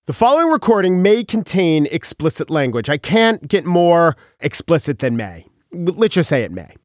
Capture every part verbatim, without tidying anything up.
The following recording may contain explicit language. I can't get more explicit than may. Let's just say it may.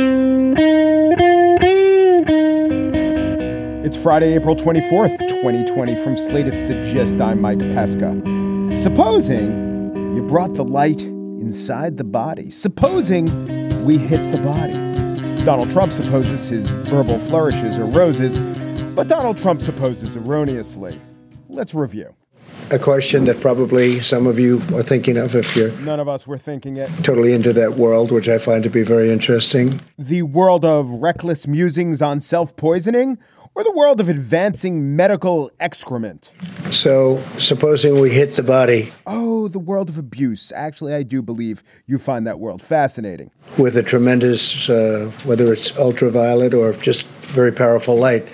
It's Friday, April twenty-fourth, twenty twenty. From Slate, it's The Gist. I'm Mike Pesca. Supposing you brought the light inside the body. Supposing we hit the body. Donald Trump supposes his verbal flourishes are roses, but Donald Trump supposes erroneously. Let's review. A question that probably some of you are thinking of if you're None of us were thinking it. Totally into that world, which I find to be very interesting. The world of reckless musings on self-poisoning or the world of advancing medical excrement? So supposing we hit the body. Oh, the world of abuse. Actually, I do believe you find that world fascinating. With a tremendous, uh, whether it's ultraviolet or just very powerful light.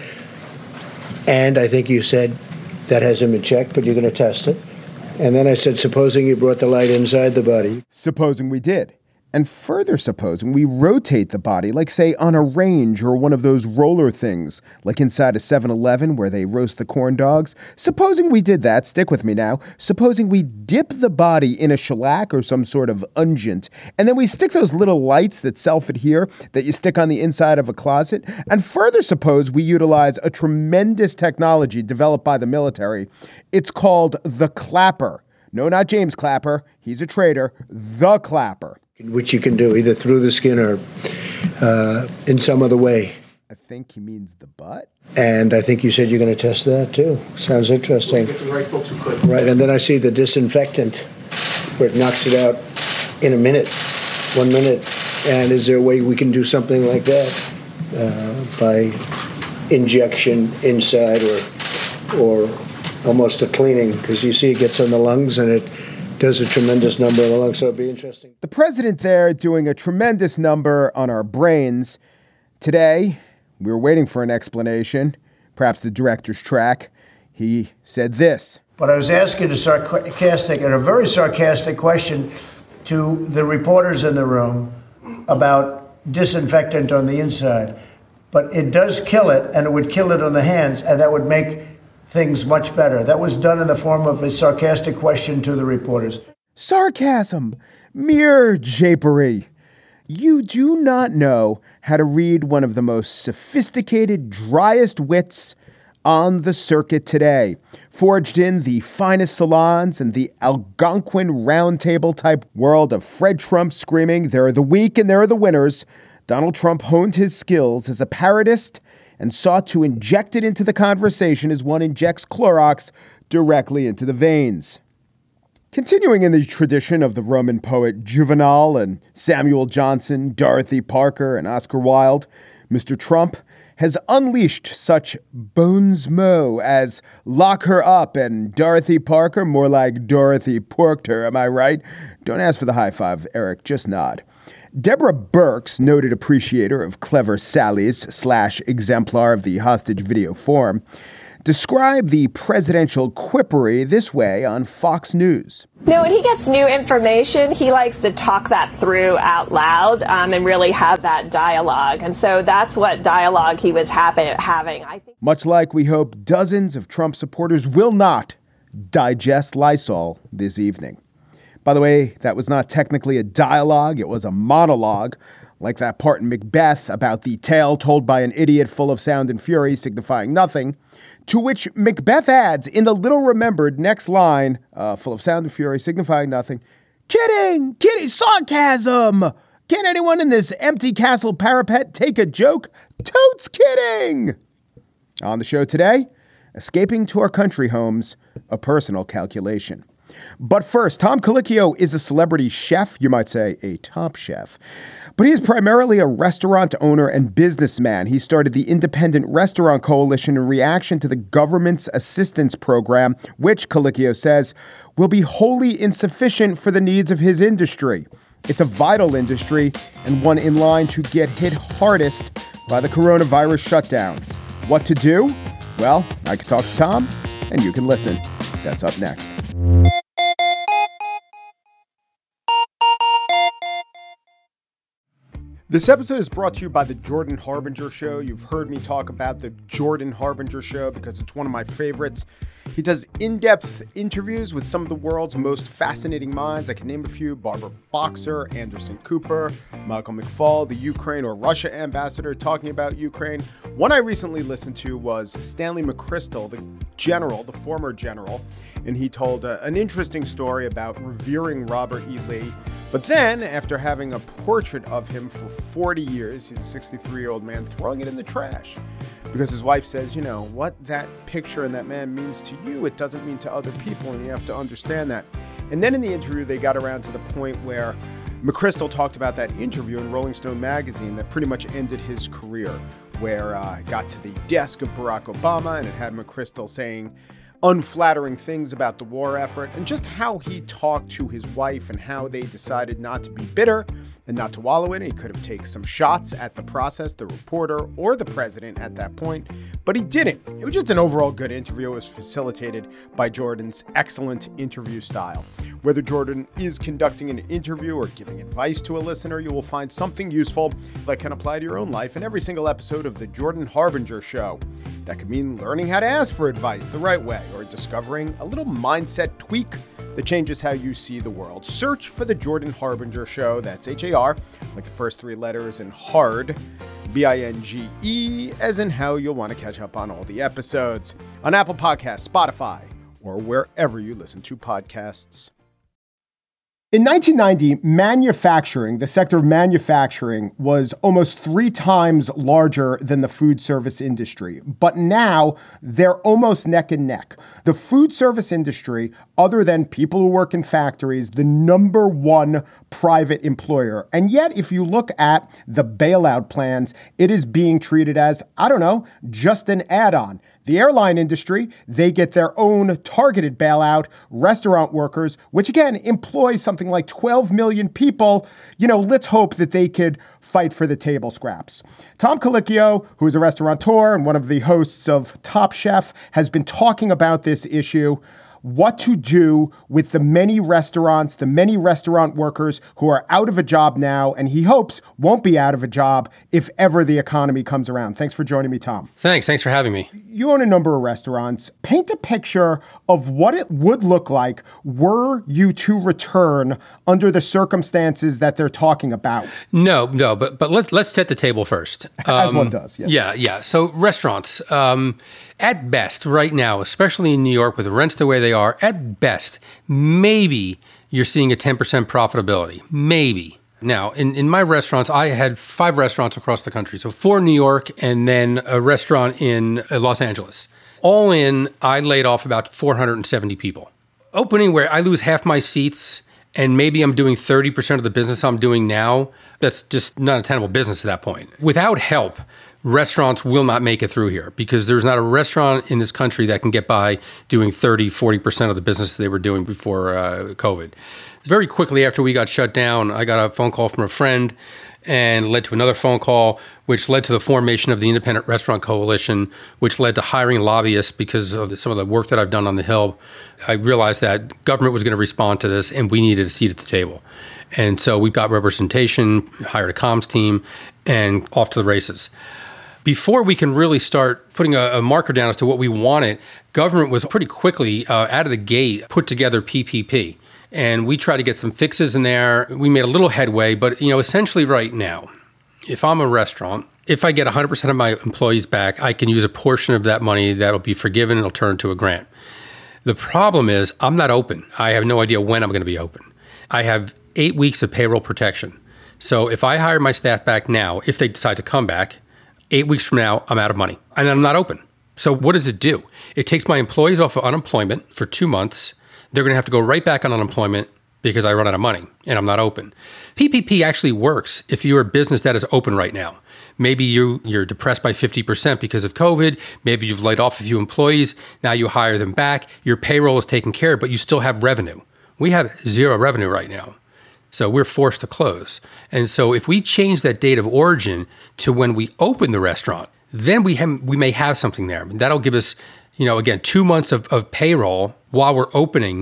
And I think you said that hasn't been checked, but you're going to test it. And then I said, supposing you brought the light inside the body. Supposing we did. And further supposing we rotate the body, like, say, on a range or one of those roller things, like inside a seven eleven where they roast the corn dogs. Supposing we did that, stick with me now. Supposing we dip the body in a shellac or some sort of unguent, and then we stick those little lights that self-adhere that you stick on the inside of a closet. And further suppose we utilize a tremendous technology developed by the military. It's called the Clapper. No, not James Clapper. He's a traitor. The Clapper. Which you can do either through the skin or uh, in some other way. I think he means the butt. And I think you said you're going to test that, too. Sounds interesting. Get the right folks who could. Right, and then I see the disinfectant, where it knocks it out in a minute, one minute. And is there a way we can do something like that uh, by injection inside or or almost a cleaning? Because you see it gets on the lungs and it does a tremendous number on the lungs, so it'd be interesting. The president there doing a tremendous number on our brains. Today, we were waiting for an explanation, perhaps the director's track. He said this. But I was asking a sarcastic and a very sarcastic question to the reporters in the room about disinfectant on the inside. But it does kill it, and it would kill it on the hands, and that would make things much better. That was done in the form of a sarcastic question to the reporters. Sarcasm, mere japery. You do not know how to read one of the most sophisticated, driest wits on the circuit today. Forged in the finest salons and the Algonquin roundtable type world of Fred Trump screaming, "There are the weak and there are the winners," Donald Trump honed his skills as a parodist and sought to inject it into the conversation as one injects Clorox directly into the veins. Continuing in the tradition of the Roman poet Juvenal and Samuel Johnson, Dorothy Parker, and Oscar Wilde, Mister Trump has unleashed such bones mots as "lock her up" and Dorothy Parker, more like Dorothy porked her, am I right? Don't ask for the high five, Eric, just nod. Deborah Birx, noted appreciator of clever sallies slash exemplar of the hostage video form, described the presidential quippery this way on Fox News. No, when he gets new information, he likes to talk that through out loud um, and really have that dialogue. And so that's what dialogue he was happen- having. I think. Much like we hope dozens of Trump supporters will not digest Lysol this evening. By the way, that was not technically a dialogue. It was a monologue, like that part in Macbeth about the tale told by an idiot full of sound and fury signifying nothing, to which Macbeth adds in the little remembered next line, uh, full of sound and fury signifying nothing, "Kidding, kidding, sarcasm. Can anyone in this empty castle parapet take a joke? Totes kidding." On the show today, escaping to our country homes, a personal calculation. But first, Tom Colicchio is a celebrity chef, you might say a top chef, but he is primarily a restaurant owner and businessman. He started the Independent Restaurant Coalition in reaction to the government's assistance program, which Colicchio says will be wholly insufficient for the needs of his industry. It's a vital industry and one in line to get hit hardest by the coronavirus shutdown. What to do? Well, I can talk to Tom and you can listen. That's up next. This episode is brought to you by the Jordan Harbinger Show. You've heard me talk about the Jordan Harbinger Show because it's one of my favorites. He does in-depth interviews with some of the world's most fascinating minds. I can name a few: Barbara Boxer, Anderson Cooper, Michael McFaul, the Ukraine or Russia ambassador talking about Ukraine. One I recently listened to was Stanley McChrystal, the general, the former general, and he told uh, an interesting story about revering Robert E. Lee. But then, after having a portrait of him for forty years, he's a sixty-three-year-old man, throwing it in the trash. Because his wife says, you know, what that picture and that man means to you, it doesn't mean to other people, and you have to understand that. And then in the interview, they got around to the point where McChrystal talked about that interview in Rolling Stone magazine that pretty much ended his career, where uh, it got to the desk of Barack Obama, and it had McChrystal saying unflattering things about the war effort, and just how he talked to his wife and how they decided not to be bitter and not to wallow in it. He could have taken some shots at the process, the reporter, or the president at that point, but he didn't. It was just an overall good interview. It was facilitated by Jordan's excellent interview style. Whether Jordan is conducting an interview or giving advice to a listener, you will find something useful that can apply to your own life in every single episode of the Jordan Harbinger Show. That could mean learning how to ask for advice the right way, or discovering a little mindset tweak that changes how you see the world. Search for the Jordan Harbinger Show. That's H A R, like the first three letters, and hard, B I N G E, as in how you'll want to catch up on all the episodes on Apple Podcasts, Spotify, or wherever you listen to podcasts. In nineteen ninety, manufacturing, the sector of manufacturing, was almost three times larger than the food service industry. But now they're almost neck and neck. The food service industry, other than people who work in factories, the number one private employer. And yet, if you look at the bailout plans, it is being treated as, I don't know, just an add-on. The airline industry, they get their own targeted bailout. Restaurant workers, which again employs something like twelve million people, you know, let's hope that they could fight for the table scraps. Tom Colicchio, who is a restaurateur and one of the hosts of Top Chef, has been talking about this issue. What to do with the many restaurants, the many restaurant workers who are out of a job now, and he hopes won't be out of a job if ever the economy comes around. Thanks for joining me, Tom. Thanks. Thanks for having me. You own a number of restaurants. Paint a picture of what it would look like were you to return under the circumstances that they're talking about. No, no, but but let's let's set the table first. As Um, one does, yes. Yeah, yeah. So restaurants, um, at best, right now, especially in New York with the rents the way they are, at best, maybe you're seeing a ten percent profitability. Maybe. Now, in, in my restaurants, I had five restaurants across the country. So four in New York and then a restaurant in uh, Los Angeles. All in, I laid off about four hundred seventy people. Opening where I lose half my seats and maybe I'm doing thirty percent of the business I'm doing now, that's just not a tenable business at that point. Without help, restaurants will not make it through here because there's not a restaurant in this country that can get by doing thirty, forty percent of the business they were doing before uh, COVID. Very quickly after we got shut down, I got a phone call from a friend and led to another phone call, which led to the formation of the Independent Restaurant Coalition, which led to hiring lobbyists because of some of the work that I've done on the Hill. I realized that government was going to respond to this and we needed a seat at the table. And so we got representation, hired a comms team, and off to the races. Before we can really start putting a, a marker down as to what we wanted, government was pretty quickly uh, out of the gate put together P P P. And we tried to get some fixes in there. We made a little headway, but you know, essentially right now, if I'm a restaurant, if I get one hundred percent of my employees back, I can use a portion of that money that'll be forgiven and it'll turn into a grant. The problem is I'm not open. I have no idea when I'm going to be open. I have eight weeks of payroll protection. So if I hire my staff back now, if they decide to come back, eight weeks from now, I'm out of money and I'm not open. So what does it do? It takes my employees off of unemployment for two months. They're going to have to go right back on unemployment because I run out of money and I'm not open. P P P actually works if you're a business that is open right now. Maybe you, you're depressed by fifty percent because of COVID. Maybe you've laid off a few employees. Now you hire them back. Your payroll is taken care of, but you still have revenue. We have zero revenue right now. So we're forced to close. And so if we change that date of origin to when we open the restaurant, then we have, we may have something there. That'll give us, you know, again, two months of, of payroll while we're opening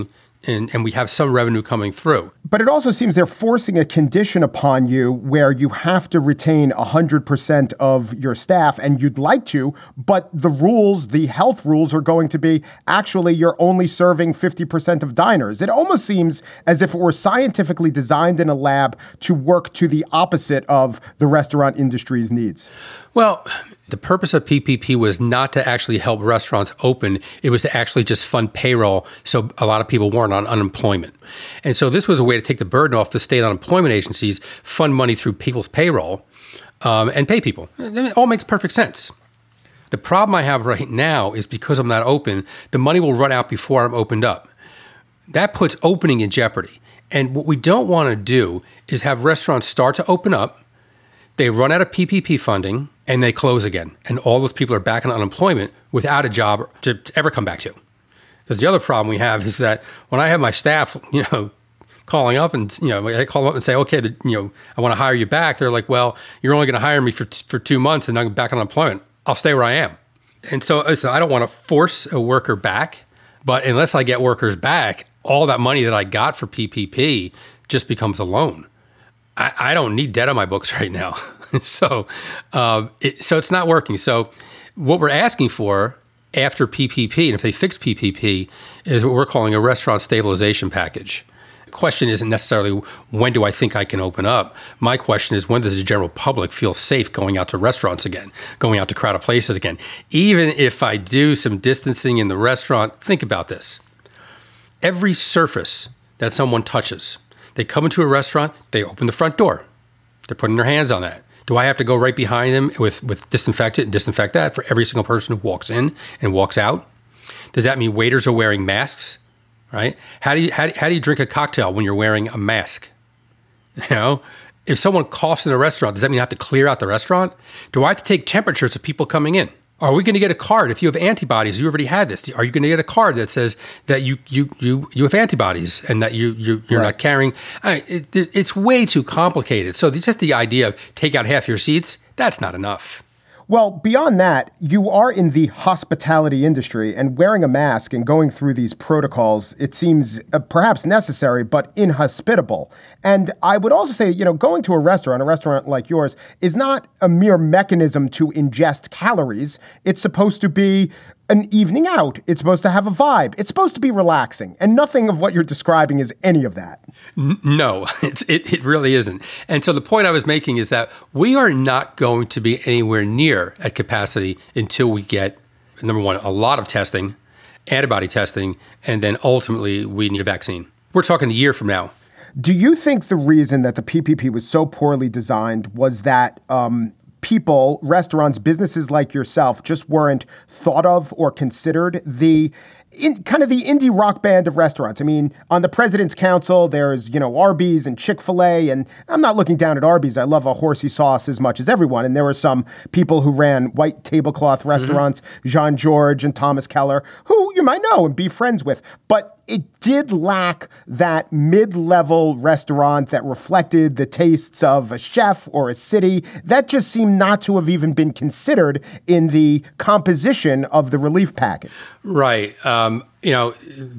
and, and we have some revenue coming through. But it also seems they're forcing a condition upon you where you have to retain one hundred percent of your staff, and you'd like to, but the rules, the health rules are going to be, actually, you're only serving fifty percent of diners. It almost seems as if it were scientifically designed in a lab to work to the opposite of the restaurant industry's needs. Well, the purpose of P P P was not to actually help restaurants open. It was to actually just fund payroll so a lot of people weren't on unemployment. And so this was a way to take the burden off the state unemployment agencies, fund money through people's payroll, um, and pay people. It all makes perfect sense. The problem I have right now is because I'm not open, the money will run out before I'm opened up. That puts opening in jeopardy. And what we don't want to do is have restaurants start to open up, they run out of P P P funding, and they close again. And all those people are back on unemployment without a job to, to ever come back to. Because the other problem we have is that when I have my staff, you know, calling up and, you know, I call up and say, okay, the, you know, I want to hire you back. They're like, well, you're only going to hire me for for two months and I'm back on unemployment. I'll stay where I am. And so, so I don't want to force a worker back. But unless I get workers back, all that money that I got for P P P just becomes a loan. I, I don't need debt on my books right now. so, uh, it, so it's not working. So what we're asking for after P P P, and if they fix P P P, is what we're calling a restaurant stabilization package. The question isn't necessarily when do I think I can open up. My question is, when does the general public feel safe going out to restaurants again, going out to crowded places again? Even if I do some distancing in the restaurant, think about this. Every surface that someone touches, they come into a restaurant, they open the front door. They're putting their hands on that. Do I have to go right behind them with, with disinfectant and disinfect that for every single person who walks in and walks out? Does that mean waiters are wearing masks, right? How do you, how, how do you drink a cocktail when you're wearing a mask? You know, if someone coughs in a restaurant, does that mean I have to clear out the restaurant? Do I have to take temperatures of people coming in? Are we going to get a card if you have antibodies? You already had this. Are you going to get a card that says that you you you you have antibodies and that you you you're right. not carrying? I mean, it, it's way too complicated. So it's just the idea of take out half your seats. That's not enough. Well, beyond that, you are in the hospitality industry, and wearing a mask and going through these protocols, it seems uh, perhaps necessary, but inhospitable. And I would also say, you know, going to a restaurant, a restaurant like yours, is not a mere mechanism to ingest calories. It's supposed to be an evening out. It's supposed to have a vibe. It's supposed to be relaxing. And nothing of what you're describing is any of that. No, it's, it, it really isn't. And so the point I was making is that we are not going to be anywhere near at capacity until we get, number one, a lot of testing, antibody testing, and then ultimately we need a vaccine. We're talking a year from now. Do you think the reason that the P P P was so poorly designed was that um, people, restaurants, businesses like yourself just weren't thought of or considered the in, kind of the indie rock band of restaurants? I mean, on the President's Council, there's, you know, Arby's and Chick-fil-A, and I'm not looking down at Arby's. I love a horsey sauce as much as everyone. And there were some people who ran white tablecloth restaurants, mm-hmm. Jean George and Thomas Keller, who you might know and be friends with. But it did lack that mid-level restaurant that reflected the tastes of a chef or a city. That just seemed not to have even been considered in the composition of the relief package. Right. Um, you know,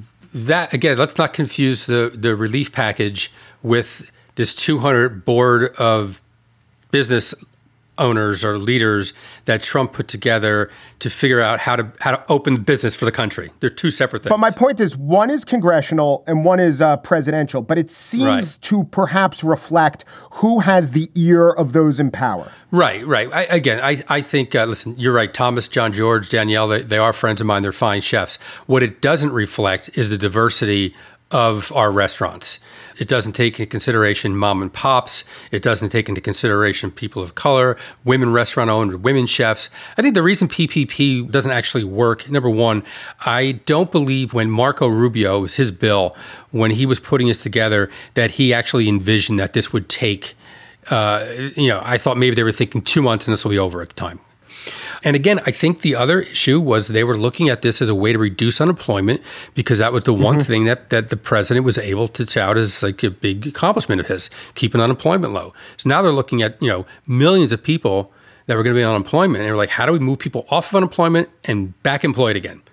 that again, let's not confuse the, the relief package with this two hundred board of business owners or leaders that Trump put together to figure out how to how to open business for the country. They're two separate things. But my point is, one is congressional and one is uh, presidential, but it seems right. to perhaps reflect who has the ear of those in power. Right, right. I, again, I, I think, uh, listen, you're right. Thomas, John George, Danielle, they, they are friends of mine. They're fine chefs. What it doesn't reflect is the diversity of our restaurants. It doesn't take into consideration mom and pops. It doesn't take into consideration people of color, women restaurant owners, women chefs. I think the reason P P P doesn't actually work, number one, I don't believe when Marco Rubio, was his bill, when he was putting this together, that he actually envisioned that this would take, uh, you know, I thought maybe they were thinking two months and this will be over at the time. And again, I think the other issue was they were looking at this as a way to reduce unemployment because that was the one mm-hmm. thing that, that the president was able to tout as like a big accomplishment of his, keeping unemployment low. So now they're looking at, you know, millions of people that were going to be on unemployment. And they're like, how do we move people off of unemployment and back employed again?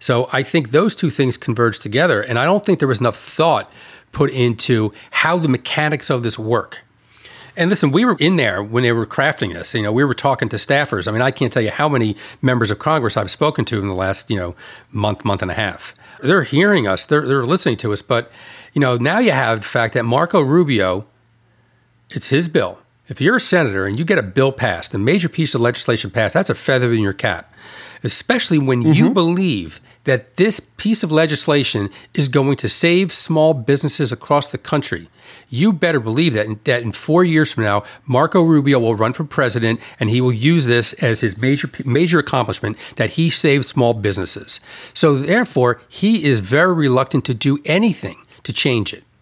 So I think those two things converge together. And I don't think there was enough thought put into how the mechanics of this work. And listen, we were in there when they were crafting this. You know, we were talking to staffers. I mean, I can't tell you how many members of Congress I've spoken to in the last, you know, month, month and a half. They're hearing us. They're, they're listening to us. But, you know, now you have the fact that Marco Rubio, it's his bill. If you're a senator and you get a bill passed, a major piece of legislation passed, that's a feather in your cap, especially when mm-hmm. you believe that this piece of legislation is going to save small businesses across the country. You better believe that in, that in four years from now, Marco Rubio will run for president, and he will use this as his major major accomplishment, that he saved small businesses. So therefore, he is very reluctant to do anything to change it.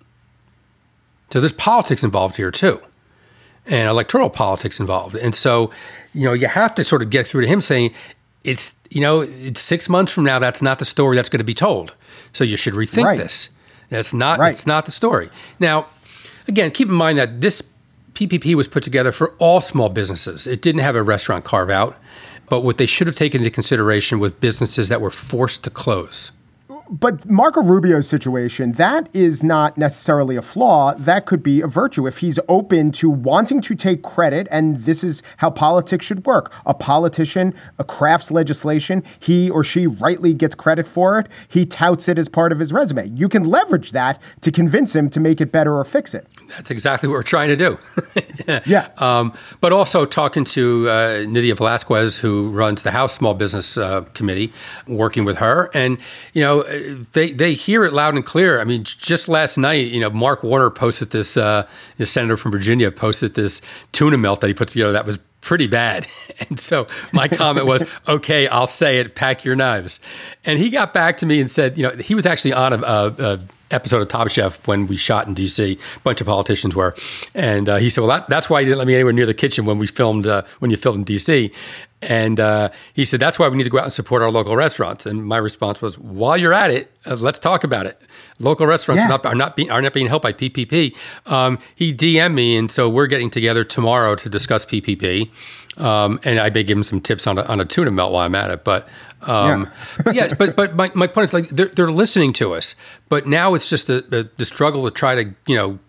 So there's politics involved here too, and electoral politics involved. And so, you know, you have to sort of get through to him saying, it's, you know, it's six months from now, that's not the story that's going to be told. So you should rethink right. this. That's not, right. it's not the story. Now, again, keep in mind that this P P P was put together for all small businesses. It didn't have a restaurant carve out, but what they should have taken into consideration was businesses that were forced to close. But Marco Rubio's situation, that is not necessarily a flaw. That could be a virtue if he's open to wanting to take credit. And this is how politics should work. A politician uh, crafts legislation. He or she rightly gets credit for it. He touts it as part of his resume. You can leverage that to convince him to make it better or fix it. That's exactly what we're trying to do. yeah. Um, but also talking to uh, Nydia Velázquez, who runs the House Small Business uh, Committee, working with her. And, you know, They they hear it loud and clear. I mean, just last night, you know, Mark Warner posted this, uh, the senator from Virginia posted this tuna melt that he put together that was pretty bad. And so my comment was, okay, I'll say it, pack your knives. And he got back to me and said, you know, he was actually on a, a, a episode of Top Chef when we shot in D C, a bunch of politicians were. And uh, he said, well, that, that's why you didn't let me anywhere near the kitchen when we filmed, uh, when you filmed in D C. And uh, he said, that's why we need to go out and support our local restaurants. And my response was, while you're at it, uh, let's talk about it. Local restaurants yeah. are, not, are, not being, are not being helped by P P P. Um, he D M'd me, and so we're getting together tomorrow to discuss P P P. Um, and I may give him some tips on a, on a tuna melt while I'm at it. But um, yeah. but yes, but but my, my point is, like, they're, they're listening to us. But now it's just a, a, the struggle to try to, you know,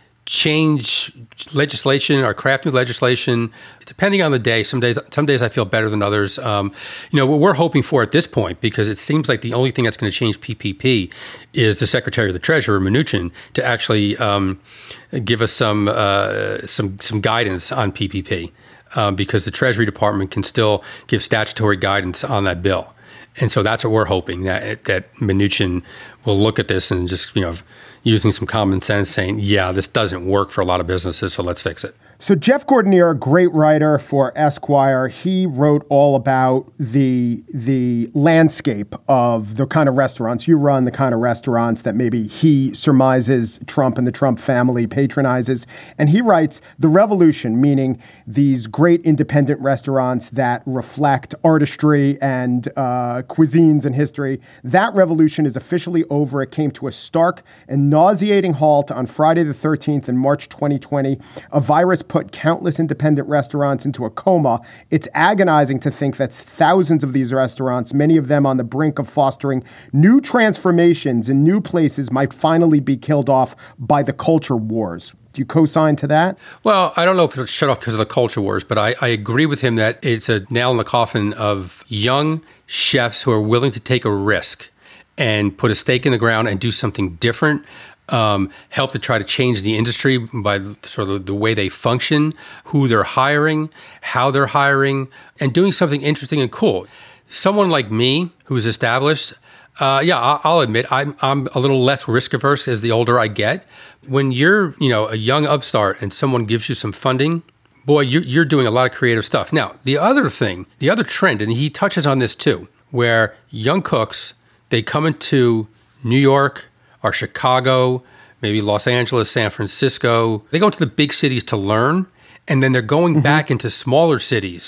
change legislation or craft new legislation, depending on the day. Some days, some days I feel better than others. Um, you know, what we're hoping for at this point, because it seems like the only thing that's going to change P P P is the Secretary of the Treasury, Mnuchin, to actually um, give us some uh, some some guidance on P P P, um, because the Treasury Department can still give statutory guidance on that bill. And so that's what we're hoping, that that Mnuchin will look at this and just, you know, using some common sense, saying, yeah, this doesn't work for a lot of businesses, so let's fix it. So Jeff Gordinier, a great writer for Esquire, he wrote all about the the landscape of the kind of restaurants you run, the kind of restaurants that maybe he surmises Trump and the Trump family patronizes. And he writes, the revolution, meaning these great independent restaurants that reflect artistry and uh, cuisines and history, that revolution is officially over. It came to a stark and nauseating halt on Friday the thirteenth in March twenty twenty. A virus put countless independent restaurants into a coma. It's agonizing to think that thousands of these restaurants, many of them on the brink of fostering new transformations in new places, might finally be killed off by the culture wars. Do you co-sign to that? Well, I don't know if it'll shut off because of the culture wars, but I, I agree with him that it's a nail in the coffin of young chefs who are willing to take a risk and put a stake in the ground and do something different. Um, help to try to change the industry by sort of the way they function, who they're hiring, how they're hiring, and doing something interesting and cool. Someone like me, who's established, uh, yeah, I'll admit I'm I'm a little less risk averse as the older I get. When you're, you know, a young upstart and someone gives you some funding, boy, you're, you're doing a lot of creative stuff. Now, the other thing, the other trend, and he touches on this too, where young cooks, they come into New York or Chicago, maybe Los Angeles, San Francisco. They go to the big cities to learn, and then they're going mm-hmm. back into smaller cities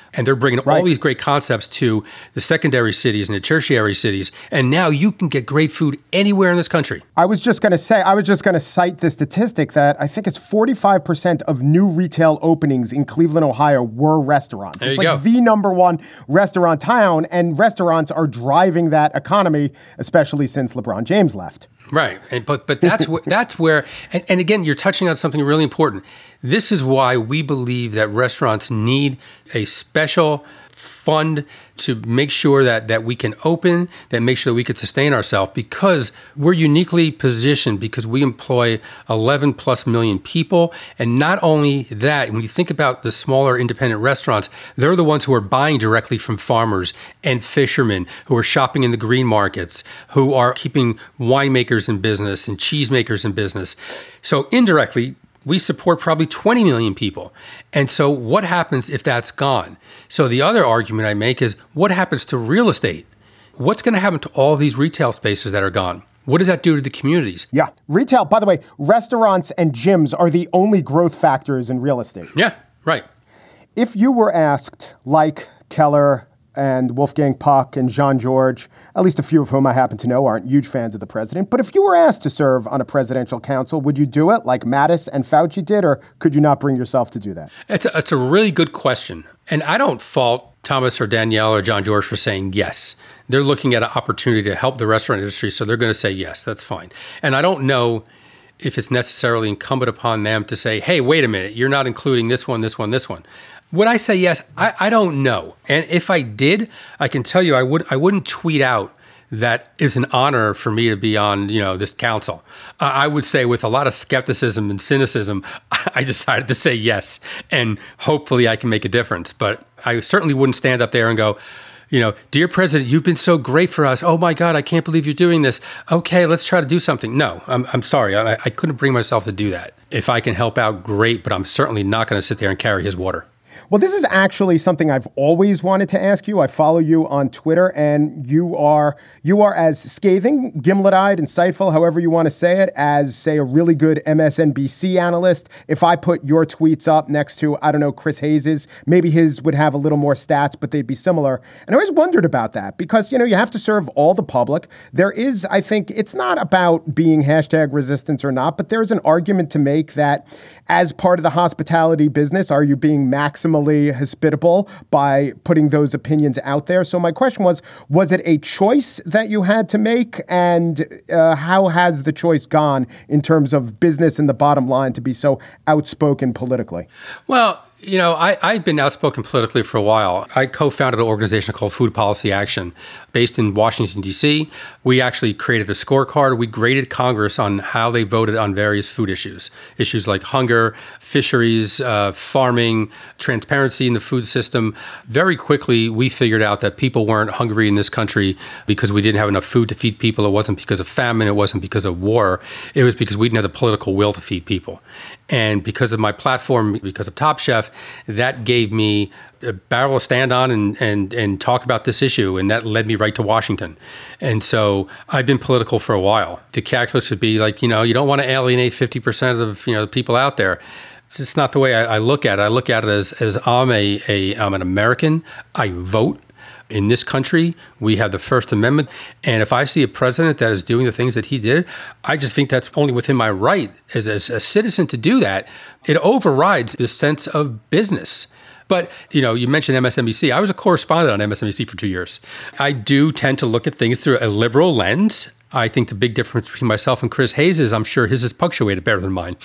And they're bringing Right. all these great concepts to the secondary cities and the tertiary cities. And now you can get great food anywhere in this country. I was just going to say, I was just going to cite the statistic that I think it's forty-five percent of new retail openings in Cleveland, Ohio were restaurants. There it's you like go. the number one restaurant town, and restaurants are driving that economy, especially since LeBron James left. Right. And, but but that's wh- that's where, and, and again, you're touching on something really important. This is why we believe that restaurants need a special fund to make sure that, that we can open, that make sure that we can sustain ourselves, because we're uniquely positioned because we employ eleven plus million people. And not only that, when you think about the smaller independent restaurants, they're the ones who are buying directly from farmers and fishermen, who are shopping in the green markets, who are keeping winemakers in business and cheesemakers in business. So indirectly, we support probably twenty million people. And so what happens if that's gone? So the other argument I make is, what happens to real estate? What's going to happen to all these retail spaces that are gone? What does that do to the communities? Yeah. Retail, by the way, restaurants and gyms are the only growth factors in real estate. Yeah, right. If you were asked, like Keller and Wolfgang Puck and Jean-Georges, at least a few of whom I happen to know aren't huge fans of the president, but if you were asked to serve on a presidential council, would you do it like Mattis and Fauci did, or could you not bring yourself to do that? It's a, it's a really good question. And I don't fault Thomas or Danielle or Jean-Georges for saying yes. They're looking at an opportunity to help the restaurant industry, so they're going to say yes, that's fine. And I don't know if it's necessarily incumbent upon them to say, hey, wait a minute, you're not including this one, this one, this one. Would I say yes? I, I don't know. And if I did, I can tell you I would I wouldn't tweet out that it's an honor for me to be on, you know, this council. Uh, I would say with a lot of skepticism and cynicism, I decided to say yes, and hopefully I can make a difference. But I certainly wouldn't stand up there and go, you know, dear President, you've been so great for us. Oh my God, I can't believe you're doing this. Okay, let's try to do something. No, I'm, I'm sorry. I, I couldn't bring myself to do that. If I can help out, great, but I'm certainly not going to sit there and carry his water. Well, this is actually something I've always wanted to ask you. I follow you on Twitter, and you are you are as scathing, gimlet-eyed, insightful, however you want to say it, as, say, a really good M S N B C analyst. If I put your tweets up next to, I don't know, Chris Hayes's, maybe his would have a little more stats, but they'd be similar. And I always wondered about that because, you know, you have to serve all the public. There is, I think, it's not about being hashtag resistance or not, but there's an argument to make that as part of the hospitality business, are you being maximally hospitable by putting those opinions out there? So my question was, was it a choice that you had to make? And uh, how has the choice gone in terms of business and the bottom line to be so outspoken politically? Well, you know, I, I've been outspoken politically for a while. I co-founded an organization called Food Policy Action based in Washington, D C. We actually created a scorecard. We graded Congress on how they voted on various food issues, issues like hunger, fisheries, uh, farming, transparency in the food system. Very quickly, we figured out that people weren't hungry in this country because we didn't have enough food to feed people. It wasn't because of famine. It wasn't because of war. It was because we didn't have the political will to feed people. And because of my platform, because of Top Chef, that gave me a barrel to stand on and, and, and talk about this issue. And that led me right to Washington. And so I've been political for a while. The calculus would be like, you know, you don't want to alienate fifty percent of, you know, the people out there. It's just not the way I, I look at it. I look at it as, as I'm, a, a, I'm an American. I vote. In this country, we have the First Amendment. And if I see a president that is doing the things that he did, I just think that's only within my right as, as a citizen to do that. It overrides the sense of business. But, you know, you mentioned M S N B C. I was a correspondent on M S N B C for two years. I do tend to look at things through a liberal lens. I think the big difference between myself and Chris Hayes is I'm sure his is punctuated better than mine.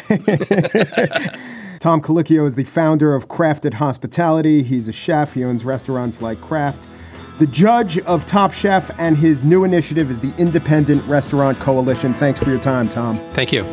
Tom Colicchio is the founder of Crafted Hospitality. He's a chef. He owns restaurants like Craft. The judge of Top Chef, and his new initiative is the Independent Restaurant Coalition. Thanks for your time, Tom. Thank you.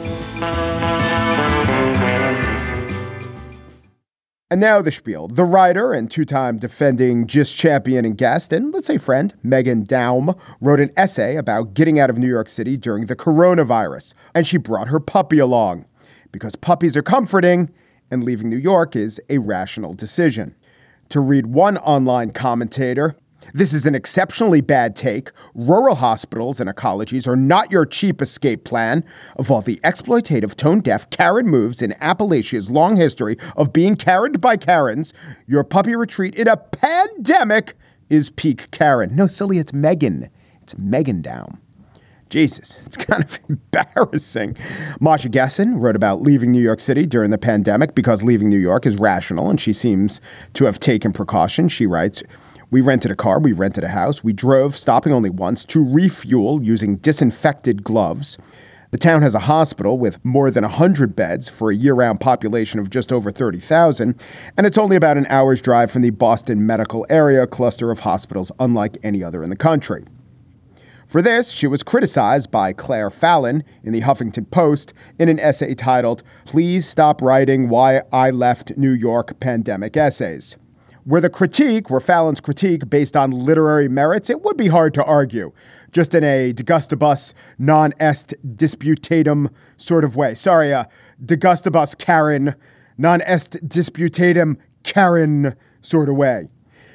And now the spiel. The writer and two-time defending GIST champion and guest, and let's say friend, Megan Daum, wrote an essay about getting out of New York City during the coronavirus. And she brought her puppy along because puppies are comforting and leaving New York is a rational decision. To read one online commentator, This is an exceptionally bad take. Rural hospitals and ecologies are not your cheap escape plan. Of all the exploitative, tone-deaf Karen moves in Appalachia's long history of being Karened by Karens, your puppy retreat in a pandemic is peak Karen. No, silly, it's Megan. It's Megan Down. Jesus, it's kind of embarrassing. Masha Gessen wrote about leaving New York City during the pandemic because leaving New York is rational, and she seems to have taken precautions. She writes, "We rented a car, we rented a house, we drove, stopping only once, to refuel using disinfected gloves. The town has a hospital with more than one hundred beds for a year-round population of just over thirty thousand, and it's only about an hour's drive from the Boston medical area cluster of hospitals unlike any other in the country." For this, she was criticized by Claire Fallon in the Huffington Post in an essay titled, "Please Stop Writing Why I Left New York Pandemic Essays." Were the critique, were Fallon's critique based on literary merits, it would be hard to argue, just in a de gustibus non est disputatum sort of way. Sorry, uh, de gustibus Karen, non est disputatum Karen sort of way.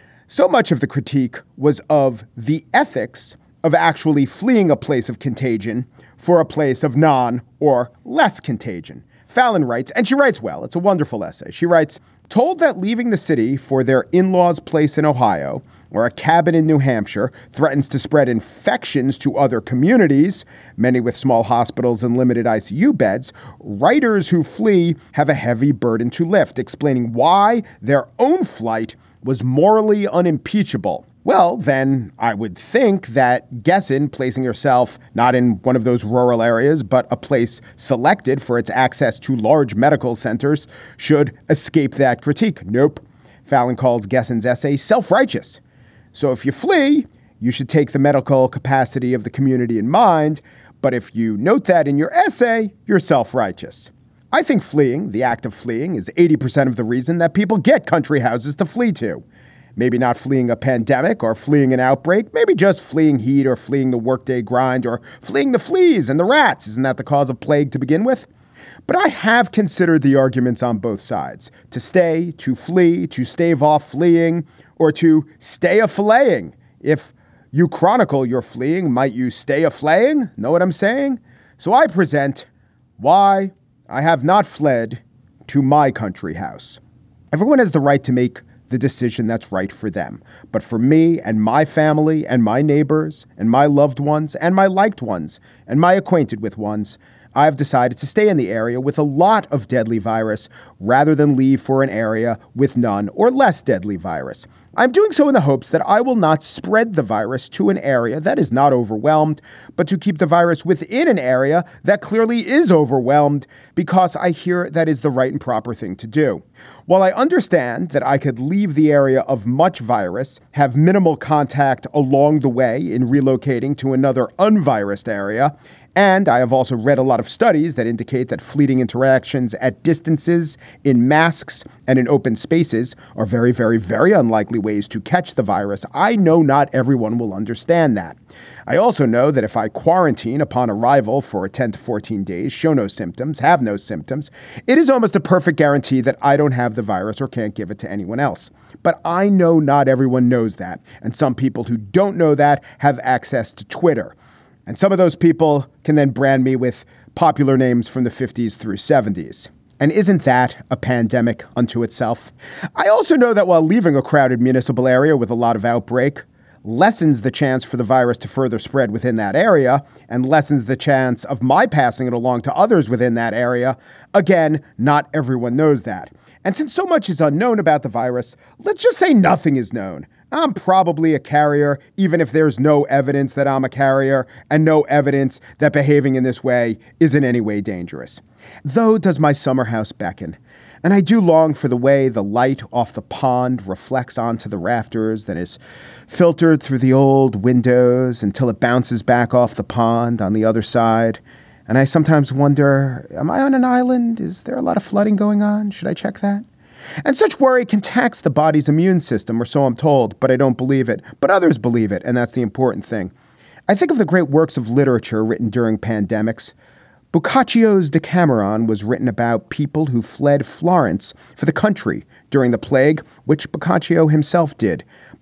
So much of the critique was of the ethics of actually fleeing a place of contagion for a place of non or less contagion. Fallon writes, and she writes well, it's a wonderful essay. She writes, "Told that leaving the city for their in-laws' place in Ohio or a cabin in New Hampshire threatens to spread infections to other communities, many with small hospitals and limited I C U beds, writers who flee have a heavy burden to lift, explaining why their own flight was morally unimpeachable." Well, then I would think that Gessen, placing herself not in one of those rural areas, but a place selected for its access to large medical centers, should escape that critique. Nope. Fallon calls Gessen's essay self-righteous. So if you flee, you should take the medical capacity of the community in mind. But if you note that in your essay, you're self-righteous. I think fleeing, the act of fleeing, is eighty percent of the reason that people get country houses to flee to. Maybe not fleeing a pandemic or fleeing an outbreak, maybe just fleeing heat or fleeing the workday grind or fleeing the fleas and the rats. Isn't that the cause of plague to begin with? But I have considered the arguments on both sides. To stay, to flee, to stave off fleeing, or to stay a-filleting. If you chronicle your fleeing, might you stay a-flaying? Know what I'm saying? So I present why I have not fled to my country house. Everyone has the right to make the decision that's right for them. But for me and my family and my neighbors and my loved ones and my liked ones and my acquainted with ones, I've decided to stay in the area with a lot of deadly virus rather than leave for an area with none or less deadly virus. I'm doing so in the hopes that I will not spread the virus to an area that is not overwhelmed, but to keep the virus within an area that clearly is overwhelmed, because I hear that is the right and proper thing to do. While I understand that I could leave the area of much virus, have minimal contact along the way in relocating to another unvirused area, and I have also read a lot of studies that indicate that fleeting interactions at distances, in masks, and in open spaces are very, very, very unlikely ways to catch the virus. I know not everyone will understand that. I also know that if I quarantine upon arrival for ten to fourteen days, show no symptoms, have no symptoms, it is almost a perfect guarantee that I don't have the virus or can't give it to anyone else. But I know not everyone knows that, and some people who don't know that have access to Twitter. And some of those people can then brand me with popular names from the fifties through seventies. And isn't that a pandemic unto itself? I also know that while leaving a crowded municipal area with a lot of outbreak lessens the chance for the virus to further spread within that area and lessens the chance of my passing it along to others within that area, again, not everyone knows that. And since so much is unknown about the virus, let's just say nothing is known. I'm probably a carrier, even if there's no evidence that I'm a carrier and no evidence that behaving in this way is in any way dangerous. Though does my summer house beckon, and I do long for the way the light off the pond reflects onto the rafters that is filtered through the old windows until it bounces back off the pond on the other side. And I sometimes wonder, am I on an island? Is there a lot of flooding going on? Should I check that? And such worry can tax the body's immune system, or so I'm told, but I don't believe it. But others believe it, and that's the important thing. I think of the great works of literature written during pandemics. Boccaccio's Decameron was written about people who fled Florence for the country during the plague, which Boccaccio himself did.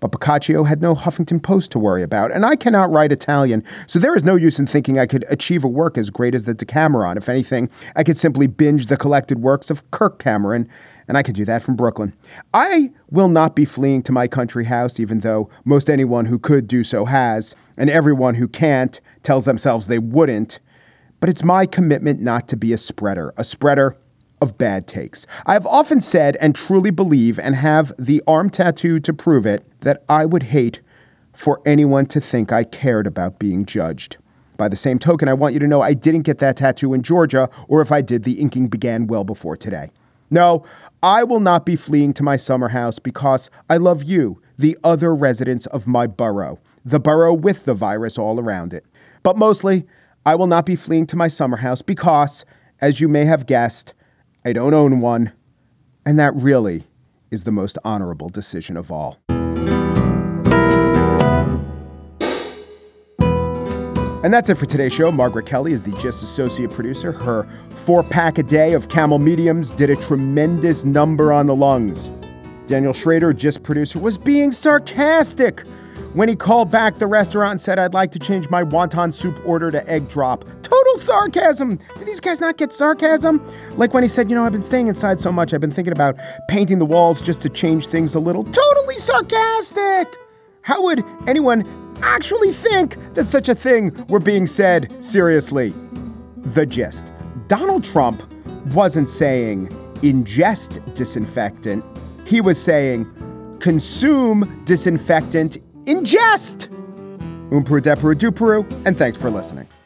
But Boccaccio had no Huffington Post to worry about, and I cannot write Italian, so there is no use in thinking I could achieve a work as great as the Decameron. If anything, I could simply binge the collected works of Kirk Cameron, and I could do that from Brooklyn. I will not be fleeing to my country house, even though most anyone who could do so has, and everyone who can't tells themselves they wouldn't. But it's my commitment not to be a spreader, a spreader of bad takes. I have often said and truly believe, and have the arm tattoo to prove it, that I would hate for anyone to think I cared about being judged. By the same token, I want you to know I didn't get that tattoo in Georgia, or if I did, the inking began well before today. No, I will not be fleeing to my summer house because I love you, the other residents of my borough, the borough with the virus all around it. But mostly, I will not be fleeing to my summer house because, as you may have guessed, I don't own one, and that really is the most honorable decision of all. And that's it for today's show. Margaret Kelly is the Gist associate producer. Her four-pack a day of Camel Mediums did a tremendous number on the lungs. Daniel Schrader, Gist producer, was being sarcastic when he called back the restaurant and said, I'd like to change my wonton soup order to egg drop. Total sarcasm. Did these guys not get sarcasm? Like when he said, you know, I've been staying inside so much, I've been thinking about painting the walls just to change things a little. Totally sarcastic. How would anyone actually think that such a thing were being said seriously? The Gist. Donald Trump wasn't saying ingest disinfectant. He was saying consume disinfectant. Ingest! Umperu, deperu, duperu, and thanks for listening.